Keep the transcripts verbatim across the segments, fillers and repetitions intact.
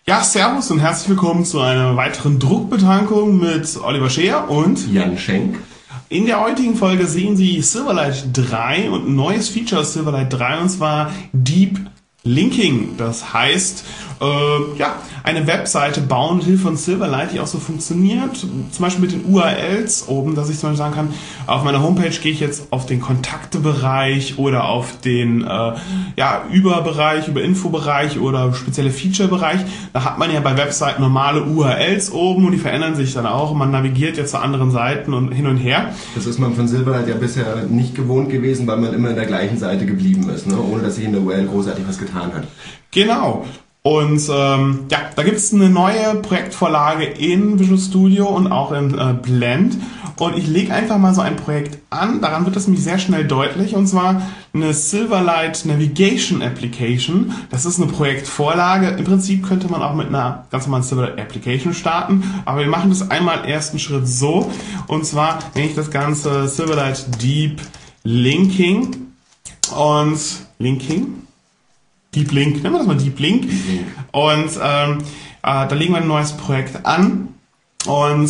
Ja, servus und herzlich willkommen zu einer weiteren Druckbetankung mit Oliver Scheer und Jan Schenk. In der heutigen Folge sehen Sie Silverlight drei und ein neues Feature aus Silverlight drei, und zwar Deep Linking. Das heißt, äh, ja, eine Webseite bauen mit Hilfe von Silverlight, die auch so funktioniert. Zum Beispiel mit den U R Ls oben, dass ich zum Beispiel sagen kann, auf meiner Homepage gehe ich jetzt auf den Kontaktebereich oder auf den äh, ja, Überbereich, über Infobereich oder spezielle Featurebereich. Da hat man ja bei Webseiten normale U R Ls oben und die verändern sich dann auch und man navigiert ja zu anderen Seiten und hin und her. Das ist man von Silverlight ja bisher nicht gewohnt gewesen, weil man immer in der gleichen Seite geblieben ist, ne? Ohne dass sich in der U R L großartig was getan hat. Genau. Und ähm, ja, da gibt es eine neue Projektvorlage in Visual Studio und auch in äh, Blend. Und ich lege einfach mal so ein Projekt an. Daran wird es nämlich sehr schnell deutlich. Und zwar eine Silverlight Navigation Application. Das ist eine Projektvorlage. Im Prinzip könnte man auch mit einer ganz normalen Silverlight Application starten. Aber wir machen das einmal ersten Schritt so. Und zwar nenne ich das Ganze Silverlight Deep Linking. Und Linking? Deep Link, nennen wir das mal Deep Link. Und ähm, äh, da legen wir ein neues Projekt an und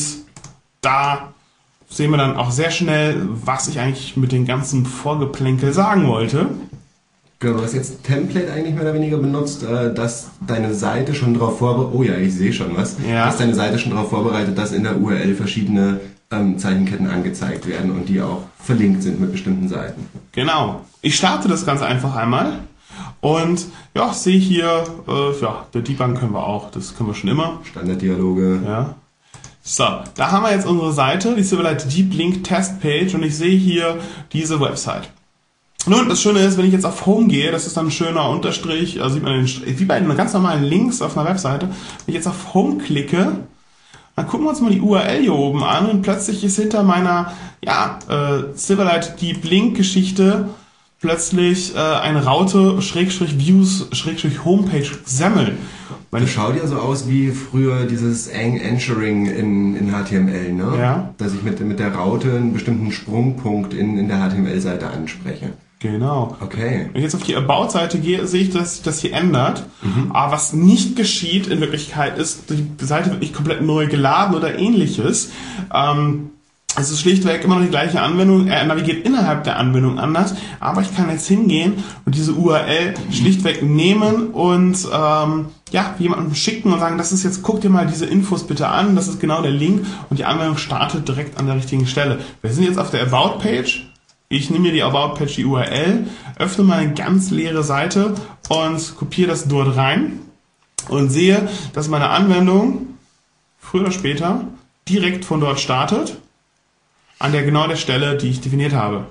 da sehen wir dann auch sehr schnell, was ich eigentlich mit dem ganzen Vorgeplänkel sagen wollte. Genau, du hast jetzt Template eigentlich mehr oder weniger benutzt, äh, dass deine Seite schon darauf vorbereitet, oh ja, ich sehe schon was, ja. dass deine Seite schon darauf vorbereitet, dass in der U R L verschiedene ähm, Zeichenketten angezeigt werden und die auch verlinkt sind mit bestimmten Seiten. Genau. Ich starte das Ganze einfach einmal. Und ja, sehe hier, äh, ja, der Debuggen können wir auch, das können wir schon immer. Standarddialoge. Ja. So, da haben wir jetzt unsere Seite, die Silverlight Deep Link Test Page, und ich sehe hier diese Website. Nun, das Schöne ist, wenn ich jetzt auf Home gehe, das ist dann ein schöner Unterstrich, also sieht man den, wie bei den ganz normalen Links auf einer Webseite. Wenn ich jetzt auf Home klicke, dann gucken wir uns mal die U R L hier oben an und plötzlich ist hinter meiner ja, äh, Silverlight Deep Link Geschichte plötzlich äh, eine Raute Schrägstrich Views Schrägstrich Homepage Semmel. Das schaut ja so aus wie früher dieses Anchoring in, in H T M L, ne? Ja. Dass ich mit, mit der Raute einen bestimmten Sprungpunkt in, in der H T M L-Seite anspreche. Genau. Okay. Wenn ich jetzt auf die About-Seite gehe, sehe ich, dass sich das hier ändert. Mhm. Aber was nicht geschieht in Wirklichkeit ist, die Seite wird nicht komplett neu geladen oder ähnliches. Ähm, Es ist schlichtweg immer noch die gleiche Anwendung, er navigiert innerhalb der Anwendung anders, aber ich kann jetzt hingehen und diese U R L schlichtweg nehmen und ähm, ja, jemandem schicken und sagen, das ist jetzt, guck dir mal diese Infos bitte an, das ist genau der Link, und die Anwendung startet direkt an der richtigen Stelle. Wir sind jetzt auf der About-Page, ich nehme mir die About-Page, die U R L, öffne mal eine ganz leere Seite und kopiere das dort rein und sehe, dass meine Anwendung früher oder später direkt von dort startet. An der genau der Stelle, die ich definiert habe.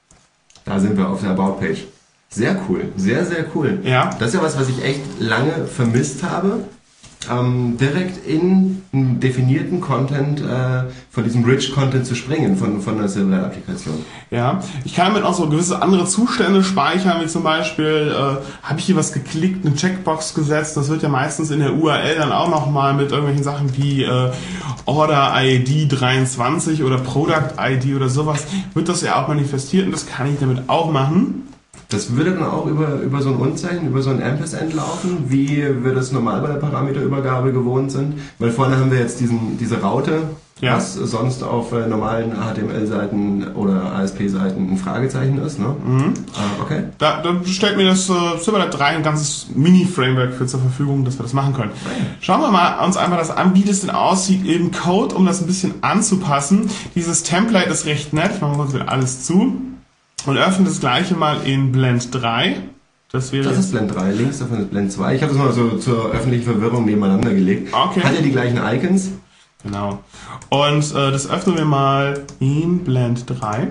Da sind wir auf der About-Page. Sehr cool, sehr, sehr cool. Ja. Das ist ja was, was ich echt lange vermisst habe. Ähm, direkt in einen definierten Content, äh, von diesem Rich Content zu springen, von, von der Silverlight-Applikation. Ja, ich kann damit auch so gewisse andere Zustände speichern, wie zum Beispiel, äh, habe ich hier was geklickt, eine Checkbox gesetzt, das wird ja meistens in der U R L dann auch nochmal mit irgendwelchen Sachen wie äh, Order I D dreiundzwanzig oder Product I D oder sowas, wird das ja auch manifestiert, und das kann ich damit auch machen. Das würde dann auch über, über so ein Unzeichen, über so ein Ampersand laufen, wie wir das normal bei der Parameterübergabe gewohnt sind. Weil vorne haben wir jetzt diesen, diese Raute, ja, was sonst auf äh, normalen H T M L-Seiten oder A S P-Seiten ein Fragezeichen ist. Ne? Mhm. Ah, okay. Da, da stellt mir das äh, Silverlight drei ein ganzes Mini-Framework für zur Verfügung, dass wir das machen können. Schauen wir mal uns einfach das an, wie das denn aussieht im Code, um das ein bisschen anzupassen. Dieses Template ist recht nett, ich mache mal wieder alles zu. Und öffne das gleiche mal in Blend drei. Das wäre das ist Blend drei, links davon ist Blend zwei. Ich habe das mal so zur öffentlichen Verwirrung nebeneinander gelegt. Okay. Hat ja die gleichen Icons. Genau. Und äh, das öffnen wir mal in Blend drei.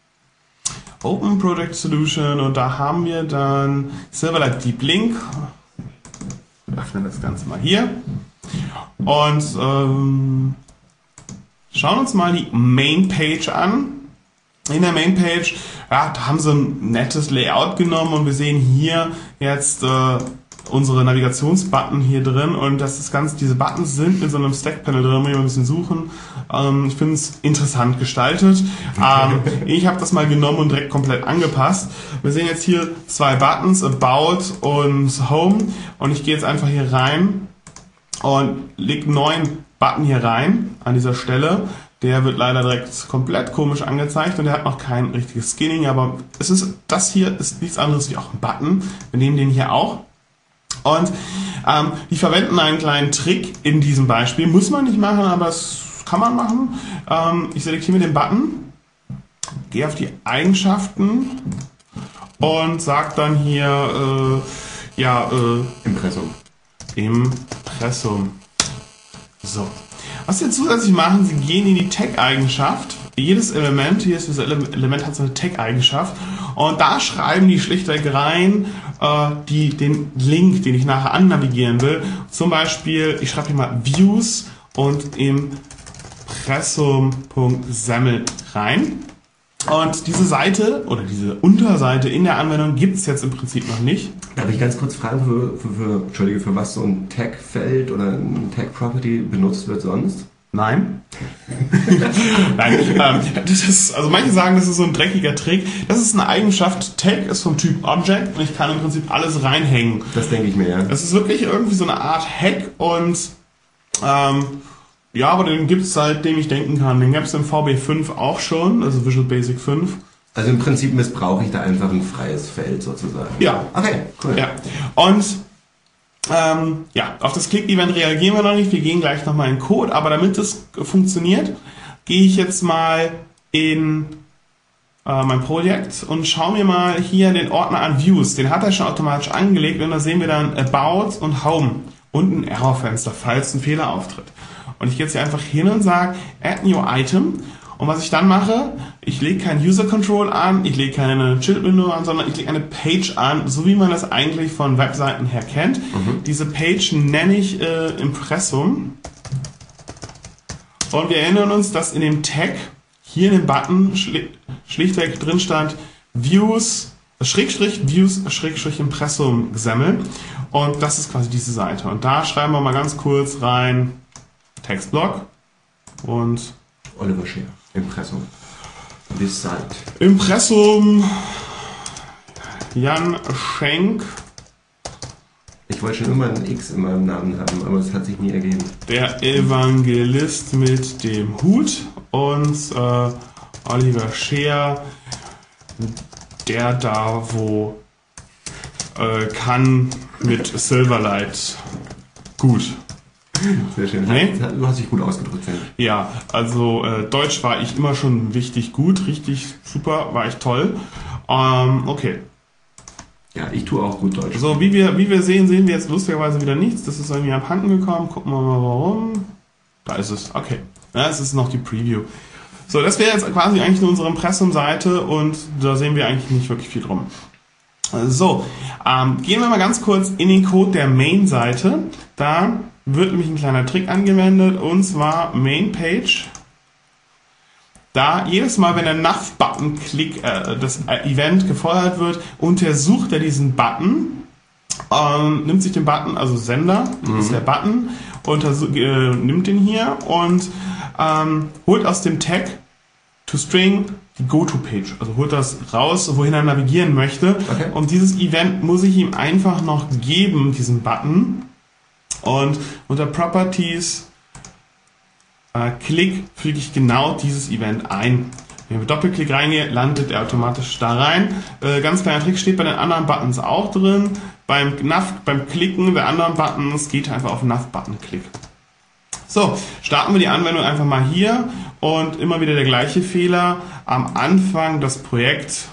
Open Project Solution, und da haben wir dann Silverlight Deep Link. Wir öffnen das Ganze mal hier. Und ähm, schauen uns mal die Main Page an. In der Mainpage, ja, da haben sie ein nettes Layout genommen, und wir sehen hier jetzt äh, unsere Navigationsbutton hier drin, und das ist ganz, diese Buttons sind mit so einem Stack-Panel drin, muss ich mal ein bisschen suchen. Ähm, ich finde es interessant gestaltet. Ähm, ich habe das mal genommen und direkt komplett angepasst. Wir sehen jetzt hier zwei Buttons, About und Home, und ich gehe jetzt einfach hier rein und lege einen neuen Button hier rein an dieser Stelle. Der wird leider direkt komplett komisch angezeigt und der hat noch kein richtiges Skinning, aber es ist, das hier ist nichts anderes wie auch ein Button. Wir nehmen den hier auch. Und ähm, die verwenden einen kleinen Trick in diesem Beispiel. Muss man nicht machen, aber es kann man machen. Ähm, ich selektiere mir den Button, gehe auf die Eigenschaften und sage dann hier, äh, ja, äh, Impressum. Impressum. So. Was Sie zusätzlich machen, Sie gehen in die Tag-Eigenschaft. Jedes Element, hier ist dieses Element hat so eine Tag-Eigenschaft. Und da schreiben die schlichtweg rein äh, die, den Link, den ich nachher annavigieren will. Zum Beispiel, ich schreibe hier mal Views und Impressum.sample rein. Und diese Seite oder diese Unterseite in der Anwendung gibt es jetzt im Prinzip noch nicht. Darf ich ganz kurz fragen, für, für, für, Entschuldige, für was so ein Tag-Feld oder ein Tag-Property benutzt wird sonst? Nein. Nein, ähm, das ist, also manche sagen, das ist so ein dreckiger Trick. Das ist eine Eigenschaft. Tag ist vom Typ Object und ich kann im Prinzip alles reinhängen. Das denke ich mir, ja. Das ist wirklich irgendwie so eine Art Hack und ähm, ja, aber den gibt es seitdem ich denken kann. Den gab es im V B fünf auch schon, also Visual Basic fünf. Also im Prinzip missbrauche ich da einfach ein freies Feld sozusagen. Ja. Okay, cool. Ja. Und ähm, ja, auf das Click-Event reagieren wir noch nicht. Wir gehen gleich nochmal in Code, aber damit das funktioniert, gehe ich jetzt mal in äh, mein Projekt und schaue mir mal hier den Ordner an Views. Den hat er schon automatisch angelegt und da sehen wir dann About und Home und ein Errorfenster, falls ein Fehler auftritt. Und ich gehe jetzt hier einfach hin und sage Add New Item. Und was ich dann mache, ich lege kein User Control an, ich lege keine Child Window an, sondern ich lege eine Page an, so wie man das eigentlich von Webseiten her kennt. Mhm. Diese Page nenne ich äh, Impressum. Und wir erinnern uns, dass in dem Tag hier in dem Button schli schlichtweg drin stand Views, Schrägstrich, Views, Schrägstrich Impressum Xaml. Und das ist quasi diese Seite. Und da schreiben wir mal ganz kurz rein Textblock und Oliver Scheer. Impressum. This site. Impressum. Jan Schenk. Ich wollte schon immer ein X in meinem Namen haben, aber es hat sich nie ergeben. Der Evangelist mit dem Hut und äh, Oliver Scheer, der da wo äh, kann mit Silverlight. Gut. Sehr schön. Nee? Du hast dich gut ausgedrückt, finde ich. Ja, also äh, Deutsch war ich immer schon richtig gut, richtig super, war ich toll. Ähm, okay. Ja, ich tue auch gut Deutsch. So, wie wir, wie wir sehen, sehen wir jetzt lustigerweise wieder nichts. Das ist irgendwie abhanden gekommen. Gucken wir mal warum. Da ist es. Okay. Ja, es ist noch die Preview. So, das wäre jetzt quasi eigentlich nur unsere Impressum-Seite und da sehen wir eigentlich nicht wirklich viel drum. So, ähm, gehen wir mal ganz kurz in den Code der Main-Seite. Da wird nämlich ein kleiner Trick angewendet und zwar Main Page. Da jedes Mal, wenn der Nav-Button-Klick, äh, das Event gefeuert wird, untersucht er diesen Button, ähm, nimmt sich den Button, also Sender, das mhm. ist der Button, untersuch, äh, nimmt den hier und ähm, holt aus dem Tag toString die Go-To-Page, also holt das raus, wohin er navigieren möchte. Okay. Und dieses Event muss ich ihm einfach noch geben, diesen Button. Und unter Properties äh, Klick füge ich genau dieses Event ein. Wenn ich mit Doppelklick reingehe, landet er automatisch da rein. Äh, ganz kleiner Trick steht bei den anderen Buttons auch drin. Beim Nav, beim Klicken der anderen Buttons geht einfach auf Nav-Button-Klick. So, starten wir die Anwendung einfach mal hier und immer wieder der gleiche Fehler. Am Anfang das Projekt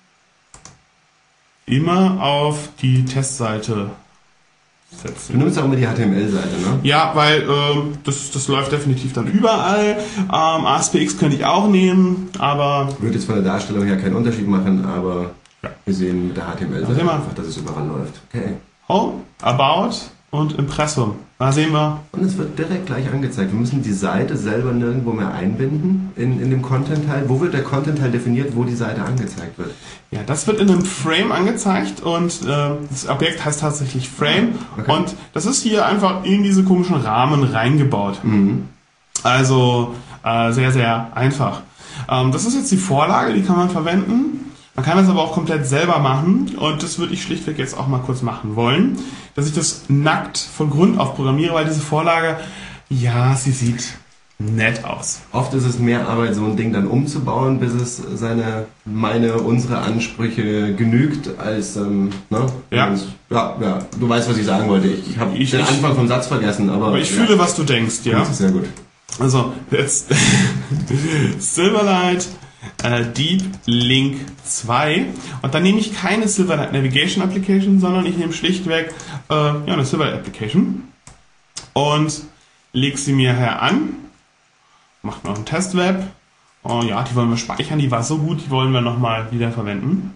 immer auf die Testseite setzen. Du nimmst auch immer die H T M L-Seite, ne? Ja, weil ähm, das, das läuft definitiv dann überall. Ähm, A S P X könnte ich auch nehmen, aber... Würde jetzt von der Darstellung her keinen Unterschied machen, aber ja. Wir sehen mit der H T M L-Seite einfach, dass es überall läuft. Okay. Home, About und Impressum. Da sehen wir. Und es wird direkt gleich angezeigt. Wir müssen die Seite selber nirgendwo mehr einbinden in, in dem Content-Teil. Wo wird der Content-Teil definiert, wo die Seite angezeigt wird? Ja, das wird in einem Frame angezeigt und äh, das Objekt heißt tatsächlich Frame. Okay. Und das ist hier einfach in diese komischen Rahmen reingebaut. Mhm. Also äh, sehr, sehr einfach. Ähm, das ist jetzt die Vorlage, die kann man verwenden. Man kann das aber auch komplett selber machen und das würde ich schlichtweg jetzt auch mal kurz machen wollen, dass ich das nackt von Grund auf programmiere, weil diese Vorlage, ja, sie sieht nett aus. Oft ist es mehr Arbeit, so ein Ding dann umzubauen, bis es seine, meine, unsere Ansprüche genügt, als, ähm, ne? Ja. ja, ja, du weißt, was ich sagen wollte. Ich, ich habe den ich, Anfang vom Satz vergessen, aber... Aber ich ja. fühle, was du denkst, ja? Das ist sehr gut. Also, jetzt Silverlight äh, Deep Link zwei und dann nehme ich keine Silverlight Navigation Application, sondern ich nehme schlichtweg äh, ja, eine Silverlight Application und lege sie mir her an, mache noch ein Testweb. Oh ja, die wollen wir speichern, die war so gut, die wollen wir nochmal wieder verwenden.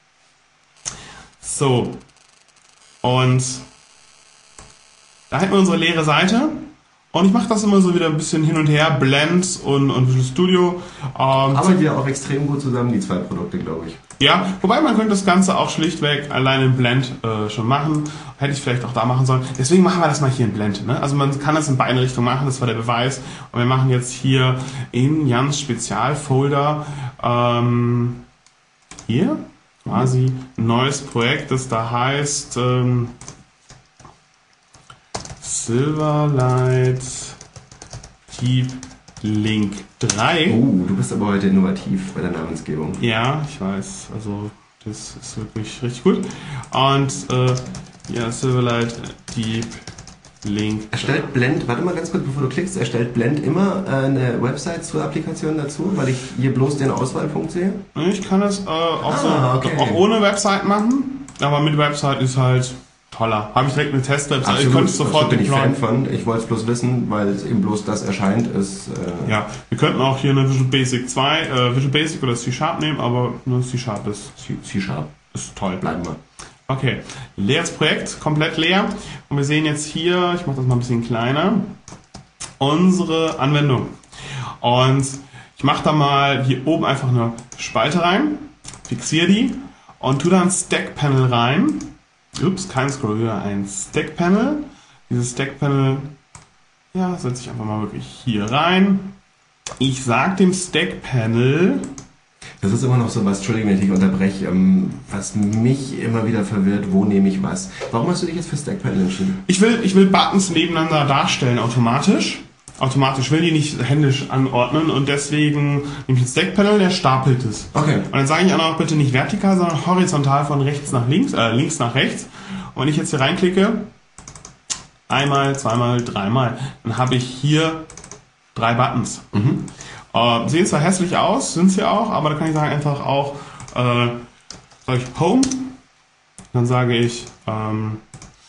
So, und da hätten wir unsere leere Seite. Und ich mache das immer so wieder ein bisschen hin und her, Blend und, und Visual Studio. Ähm, Arbeiten ja auch extrem gut zusammen, die zwei Produkte, glaube ich. Ja, wobei man könnte das Ganze auch schlichtweg allein in Blend äh, schon machen. Hätte ich vielleicht auch da machen sollen. Deswegen machen wir das mal hier in Blend. Ne? Also man kann das in beide Richtungen machen, das war der Beweis. Und wir machen jetzt hier in Jans Spezialfolder ähm, hier quasi ein neues Projekt, das da heißt... Ähm, Silverlight Deep Link drei. Oh, du bist aber heute innovativ bei der Namensgebung. Ja, ich weiß. Also, das ist wirklich richtig gut. Und, äh, ja, Silverlight Deep Link. Erstellt Blend, warte mal ganz kurz, bevor du klickst, erstellt Blend immer eine Website zur Applikation dazu, weil ich hier bloß den Auswahlpunkt sehe? Ich kann es äh, auch, ah, so, okay. auch ohne Website machen, aber mit Website ist halt... toller. Habe ich direkt eine Testwebsite. Ich konnte es sofort bin ich deployen. Fan von. Ich wollte es bloß wissen, weil es eben bloß das erscheint ist. Äh ja, wir könnten auch hier eine Visual Basic zwei, äh, Visual Basic oder C Sharp nehmen, aber nur C Sharp ist, C Sharp ist toll. Bleiben wir. Okay, leeres Projekt, komplett leer. Und wir sehen jetzt hier, ich mache das mal ein bisschen kleiner, unsere Anwendung. Und ich mache da mal hier oben einfach eine Spalte rein, fixiere die und tue da ein Stack Panel rein. Ups, kein Scroll, wieder ein Stack Panel. Dieses Stack Panel, ja, setze ich einfach mal wirklich hier rein. Ich sage dem Stack Panel. Das ist immer noch so was, Entschuldigung, wenn ich dich unterbreche, ähm, was mich immer wieder verwirrt, wo nehme ich was? Warum hast du dich jetzt für Stack Panel entschieden? Ich will, ich will Buttons nebeneinander darstellen, automatisch. Automatisch will die nicht händisch anordnen und deswegen nehme ich ein Stack Panel, der stapelt es. Okay. Und dann sage ich auch noch bitte nicht vertikal, sondern horizontal von rechts nach links, äh, links nach rechts. Und wenn ich jetzt hier reinklicke, einmal, zweimal, dreimal, dann habe ich hier drei Buttons. Mhm. Äh, sehen zwar hässlich aus, sind sie auch, aber da kann ich sagen einfach auch, äh, sage ich Home, dann sage ich ähm,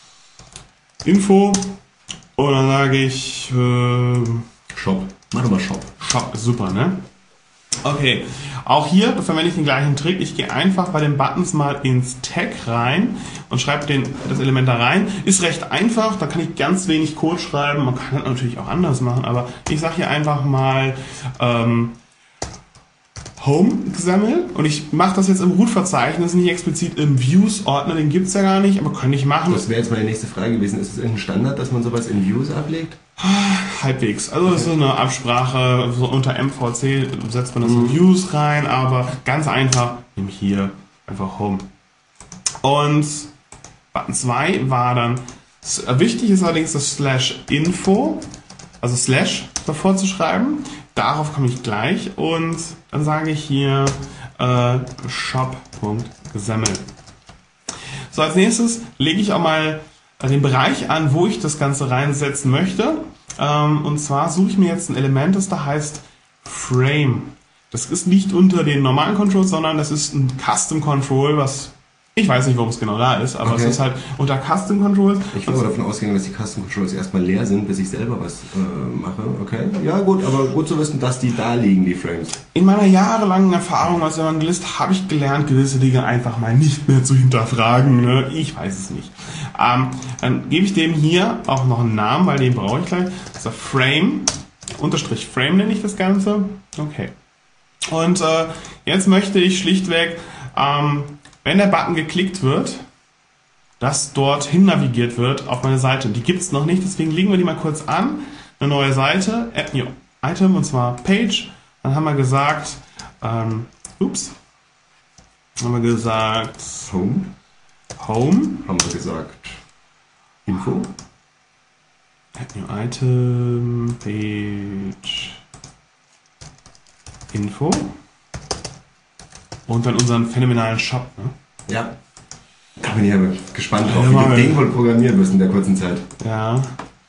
Info. Und dann sage ich äh, Shop. Mach doch mal Shop. Shop ist super, ne? Okay, auch hier verwende ich den gleichen Trick. Ich gehe einfach bei den Buttons mal ins Tag rein und schreibe den, das Element da rein. Ist recht einfach, da kann ich ganz wenig Code schreiben. Man kann das natürlich auch anders machen, aber ich sage hier einfach mal ähm, Home Xaml und ich mache das jetzt im Root-Verzeichnis, nicht explizit im Views-Ordner, den gibt es ja gar nicht, aber könnte ich machen. Das wäre jetzt meine nächste Frage gewesen. Ist es irgendein Standard, dass man sowas in Views ablegt? Halbwegs. Also das ist eine Absprache, so unter M V C setzt man das in Views rein, aber ganz einfach, nehme ich hier einfach Home. Und Button zwei war dann, wichtig ist allerdings das Slash Info, also Slash davor zu schreiben. Darauf komme ich gleich und dann sage ich hier äh, shop.xaml. So, als nächstes lege ich auch mal den Bereich an, wo ich das Ganze reinsetzen möchte. Ähm, und zwar suche ich mir jetzt ein Element, das da heißt Frame. Das ist nicht unter den normalen Controls, sondern das ist ein Custom Control, was ich weiß nicht, warum es genau da ist, aber okay. Es ist halt unter Custom Controls. Ich will aber davon ausgehen, dass die Custom Controls erstmal leer sind, bis ich selber was äh, mache. Okay, ja gut, aber gut zu wissen, dass die da liegen, die Frames. In meiner jahrelangen Erfahrung als Evangelist habe ich gelernt, gewisse Dinge einfach mal nicht mehr zu hinterfragen. Ne? Ich weiß es nicht. Ähm, dann gebe ich dem hier auch noch einen Namen, weil den brauche ich gleich. Das ist Frame, Unterstrich Frame nenne ich das Ganze. Okay. Und äh, jetzt möchte ich schlichtweg, ähm, wenn der Button geklickt wird, dass dorthin navigiert wird auf meine Seite. Die gibt es noch nicht, deswegen legen wir die mal kurz an. Eine neue Seite, Add New Item, und zwar Page. Dann haben wir gesagt, ähm, ups, Haben wir gesagt Home. Home. Haben wir gesagt Info. Add New Item. Page. Info. Und dann unseren phänomenalen Shop. Ne? Ja. Da bin ich aber gespannt drauf, Ja, wie wir wir den wohl programmieren müssen in der kurzen Zeit. Ja.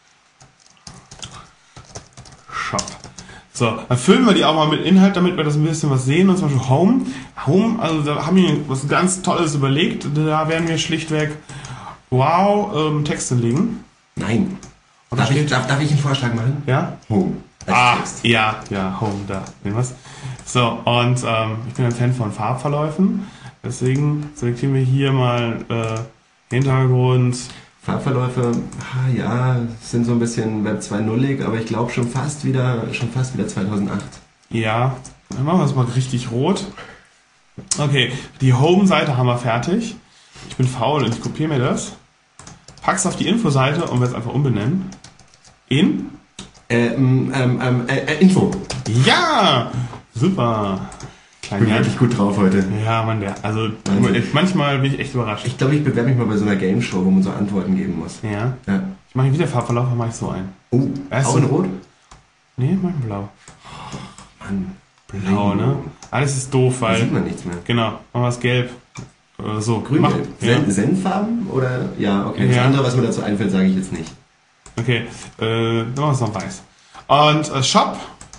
Shop. So, dann füllen wir die auch mal mit Inhalt, damit wir das ein bisschen was sehen. Und zum Beispiel Home. Home, also da haben wir was ganz Tolles überlegt. Da werden wir schlichtweg wow ähm, Texte legen. Nein. Oder Darf ich, steht- darf, darf ich einen Vorschlag machen? Ja? Home. Als Ah, Text. ja, ja, Home, da. Sehen wir's? So, und ähm, ich bin ein Fan von Farbverläufen. Deswegen selektieren wir hier mal äh, Hintergrund. Farbverläufe, ah, ja, sind so ein bisschen Web zwei Punkt null-ig, aber ich glaube schon fast wieder, schon fast wieder zweitausendacht. Ja, dann machen wir es mal richtig rot. Okay, die Home-Seite haben wir fertig. Ich bin faul und ich kopiere mir das. Pack's auf die Info-Seite und werde es einfach umbenennen. In? Äh, ähm, ähm, äh, äh, Info. Ja! Super! Klein Bin Jan. wirklich gut drauf heute. Ja, Mann, der. Also Wahnsinn. manchmal bin ich echt überrascht. Ich glaube, ich bewerbe mich mal bei so einer Game Show, wo man so Antworten geben muss. Ja. Ja. Ich mache wieder Farbverlauf, dann mache ich so ein. Oh, Erst auch so- in Rot? Nee, mach ich blau. Mann. Blau, ne? Alles ist doof, Da sieht weil. man nichts mehr. Genau, machen wir es gelb. Oder so. Grün, Mach- gelb. Ja. Sen Senffarben? Oder? Ja, okay. Das Ja. andere, was mir dazu einfällt, sage ich jetzt nicht. Okay, äh, dann machen wir es noch weiß. Und äh, Shop.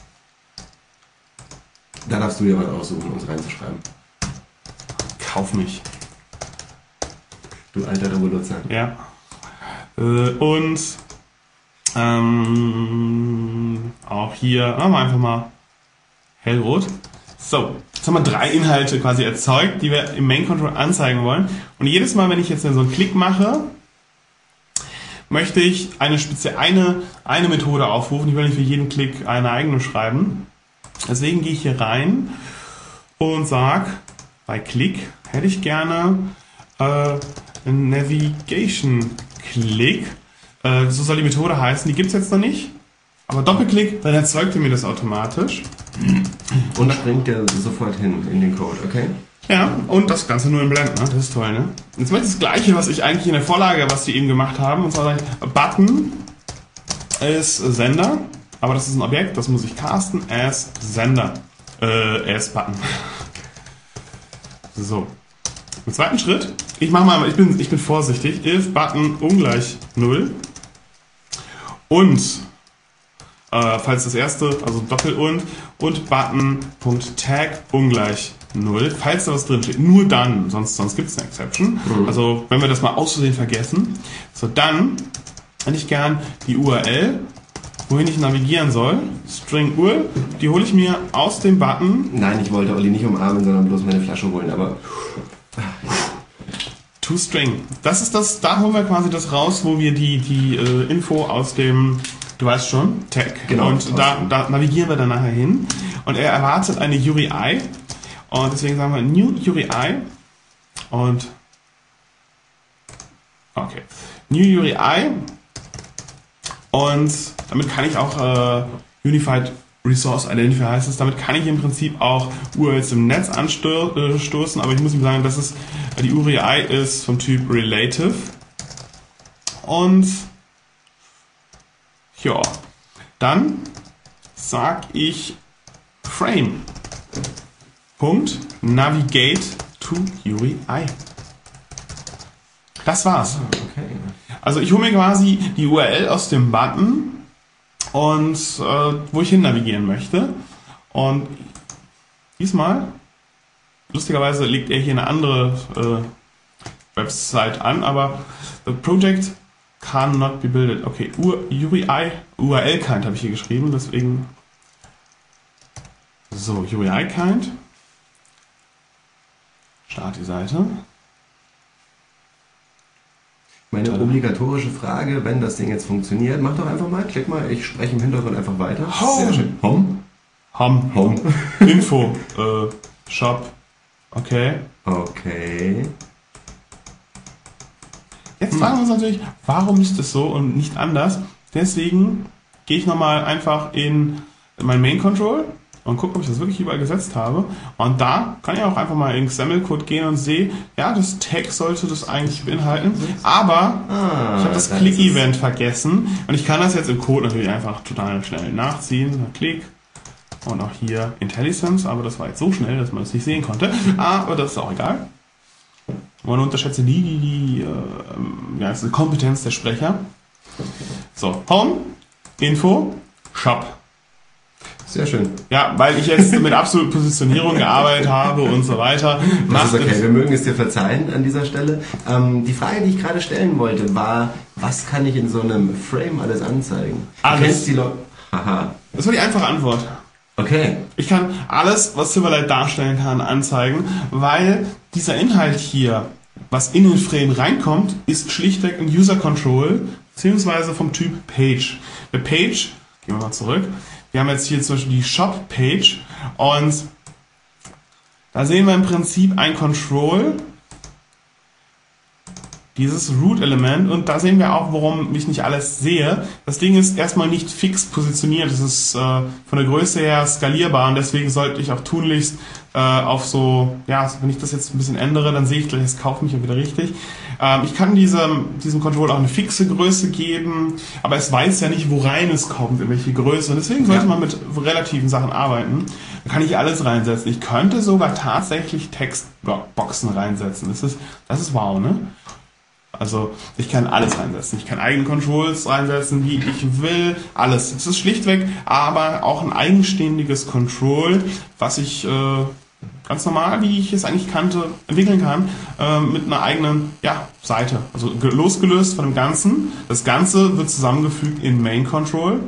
Da darfst du dir was aussuchen, uns reinzuschreiben. Kauf mich. Du alter Revoluzer. Ja. Äh, und ähm, auch hier machen wir einfach mal hellrot. So, jetzt haben wir drei Inhalte quasi erzeugt, die wir im Main Control anzeigen wollen. Und jedes Mal, wenn ich jetzt so einen Klick mache, möchte ich eine spezielle eine, eine Methode aufrufen. Ich will nicht für jeden Klick eine eigene schreiben. Deswegen gehe ich hier rein und sage, bei Klick hätte ich gerne äh, einen Navigation Click. Äh, so soll die Methode heißen. Die gibt es jetzt noch nicht. Aber Doppelklick, dann erzeugt er mir das automatisch. Und springt der sofort hin in den Code, okay? Ja, und das Ganze nur in Blend, ne? Das ist toll, ne? Jetzt mache ich das Gleiche, was ich eigentlich in der Vorlage, was die eben gemacht haben. Und zwar sage ich, Button ist Sender, aber das ist ein Objekt, das muss ich casten as Sender. Äh, as Button. So. Im zweiten Schritt, ich mache mal, ich bin, ich bin vorsichtig, if Button ungleich null und äh, falls das erste, also Doppel und und Button.tag ungleich null, falls da was drin steht, nur dann, sonst, sonst gibt es eine Exception. Mhm. Also wenn wir das mal aus Versehen vergessen, so dann hätte ich gern die U R L, wohin ich navigieren soll, String U R L, die hole ich mir aus dem Button Nein, ich wollte Olli nicht umarmen, sondern bloß meine Flasche holen, aber to String. Das ist das, da holen wir quasi das raus, wo wir die, die äh, Info aus dem, du weißt schon, Tag. Genau, Und aus da, dem- da navigieren wir dann nachher hin. Und er erwartet eine U R I. Und deswegen sagen wir New U R I. Und okay. New U R I. Und damit kann ich auch äh, Unified Resource Identifier heißt es. Damit kann ich im Prinzip auch U R Ls im Netz anstoßen, aber ich muss ihm sagen, dass es die U R I ist vom Typ Relative. Und ja, dann sag ich Frame. Punkt Navigate to U R I. Das war's. okay. Also ich hole mir quasi die U R L aus dem Button und äh, wo ich hin navigieren möchte. Und diesmal, lustigerweise legt er hier eine andere äh, Website an, aber the project cannot be built. Okay, U R I, U R L-Kind habe ich hier geschrieben, deswegen so, U R I-Kind. Start die Seite. Meine obligatorische Frage, wenn das Ding jetzt funktioniert, mach doch einfach mal, klick mal, ich spreche im Hintergrund einfach weiter. Home. Sehr schön. Home? Home. Home. Info. äh, Shop. Okay. Okay. Jetzt fragen wir uns natürlich, warum ist das so und nicht anders? Deswegen gehe ich nochmal einfach in mein Main Control und gucke, ob ich das wirklich überall gesetzt habe. Und da kann ich auch einfach mal in X M L-Code gehen und sehe, ja, das Tag sollte das eigentlich beinhalten. Aber ah, ich habe das Click-Event vergessen. Und ich kann das jetzt im Code natürlich einfach total schnell nachziehen. Klick. Und auch hier IntelliSense. Aber das war jetzt so schnell, dass man das nicht sehen konnte. Aber das ist auch egal. Man unterschätze nie die, die, äh, ja, die Kompetenz der Sprecher. So, Home, Info, Shop. Sehr schön. Ja, weil ich jetzt mit absoluter Positionierung gearbeitet habe und so weiter. Das ist okay, wir mögen es dir verzeihen an dieser Stelle. Ähm, die Frage, die ich gerade stellen wollte, war, was kann ich in so einem Frame alles anzeigen? Alles. Du kennst die Leute. Haha. Das war die einfache Antwort. Okay. Ich kann alles, was Silverlight darstellen kann, anzeigen, weil dieser Inhalt hier, was in den Frame reinkommt, ist schlichtweg ein User Control, beziehungsweise vom Typ Page. Der Page, gehen wir mal zurück, wir haben jetzt hier zum Beispiel die Shop-Page und da sehen wir im Prinzip ein Control, dieses Root-Element, und da sehen wir auch, warum ich nicht alles sehe. Das Ding ist erstmal nicht fix positioniert, es ist äh, von der Größe her skalierbar und deswegen sollte ich auch tunlichst äh, auf so, ja, wenn ich das jetzt ein bisschen ändere, dann sehe ich gleich, es kauft mich ja wieder richtig. Ähm, ich kann diesem, diesem Control auch eine fixe Größe geben, aber es weiß ja nicht, wo rein es kommt, in welche Größe, und deswegen sollte man mit relativen Sachen arbeiten. Da kann ich alles reinsetzen. Ich könnte sogar tatsächlich Textboxen reinsetzen. Das ist, das ist wow, ne? Also ich kann alles reinsetzen. Ich kann eigene Controls reinsetzen, wie ich will. Alles. Es ist schlichtweg aber auch ein eigenständiges Control, was ich äh, ganz normal, wie ich es eigentlich kannte, entwickeln kann, äh, mit einer eigenen ja, Seite. Also losgelöst von dem Ganzen. Das Ganze wird zusammengefügt in Main Control.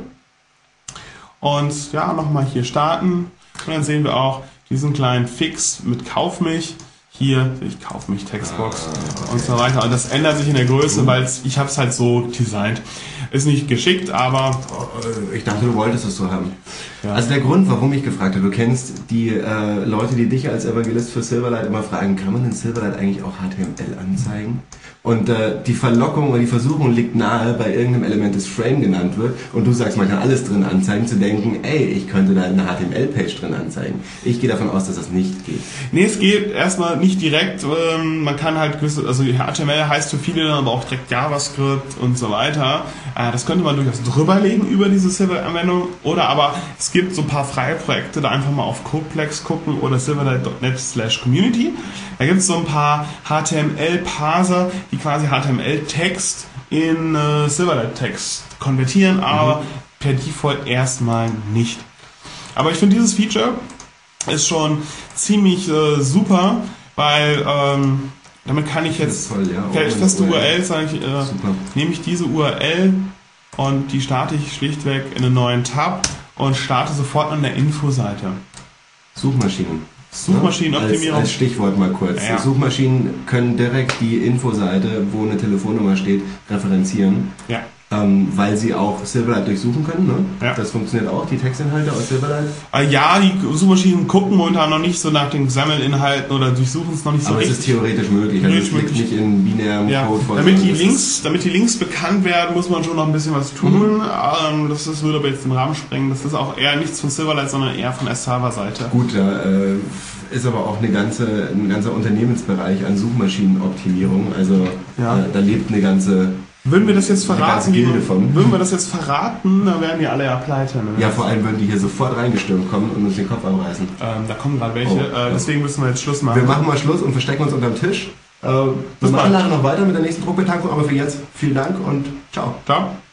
Und ja, nochmal hier starten. Und dann sehen wir auch diesen kleinen Fix mit Kauf mich. Hier, ich kaufe mich Textbox ah, okay. und so weiter. Und das ändert sich in der Größe, weil ich habe es halt so designt. Ist nicht geschickt, aber... Ich dachte, du wolltest es so haben. Ja. Also der Grund, warum ich gefragt habe, du kennst die äh, Leute, die dich als Evangelist für Silverlight immer fragen, kann man in Silverlight eigentlich auch H T M L anzeigen? Und äh, die Verlockung oder die Versuchung liegt nahe, bei irgendeinem Element das Frame genannt wird und du sagst, man kann alles drin anzeigen, zu denken, ey, ich könnte da eine H T M L-Page drin anzeigen. Ich gehe davon aus, dass das nicht geht. Nee, es geht erstmal nicht direkt. Ähm, man kann halt gewisse, also H T M L heißt für viele dann aber auch direkt JavaScript und so weiter. Äh, das könnte man durchaus drüberlegen über diese Silverlight-Anwendung. Oder aber es gibt so ein paar freie Projekte, da einfach mal auf Codeplex gucken oder silverlight punkt net slash community. Da gibt es so ein paar H T M L-Parser, die quasi H T M L-Text in äh, Silverlight-Text konvertieren, aber mhm. per Default erstmal nicht. Aber ich finde, dieses Feature ist schon ziemlich äh, super, weil ähm, damit kann ich jetzt toll, ja. feste U R L, sage ich, äh, nehme ich diese U R L und die starte ich schlichtweg in einen neuen Tab und starte sofort an der Infoseite. Suchmaschinen. Suchmaschinenoptimierung. Als, als Stichwort mal kurz. Ja. Suchmaschinen können direkt die Infoseite, wo eine Telefonnummer steht, referenzieren. Ja. Ähm, weil sie auch Silverlight durchsuchen können. Ne? Ja. Das funktioniert auch, die Textinhalte aus Silverlight. Äh, ja, die Suchmaschinen gucken momentan noch nicht so nach den Sammelinhalten oder durchsuchen es noch nicht so Aber richtig. es ist theoretisch möglich. Theoretisch also es liegt nicht in binärem ja. Code vor. Damit die, Links, damit die Links bekannt werden, muss man schon noch ein bisschen was tun. Mhm. Ähm, das, das würde aber jetzt den Rahmen sprengen. Das ist auch eher nichts von Silverlight, sondern eher von der Serverseite. Gut, da äh, ist aber auch eine ganze, ein ganzer Unternehmensbereich an Suchmaschinenoptimierung. Also ja. äh, da lebt eine ganze... Würden wir das jetzt verraten, Gilde von. würden wir das jetzt verraten, dann wären die alle ja pleite. Ne? Ja, vor allem würden die hier sofort reingestürmt kommen und uns den Kopf abreißen. Ähm, da kommen gerade welche, oh, äh, deswegen müssen wir jetzt Schluss machen. Wir machen mal Schluss und verstecken uns unterm Tisch. Äh, wir machen nachher noch weiter mit der nächsten Druckbetankung, aber für jetzt vielen Dank und ciao. Ciao.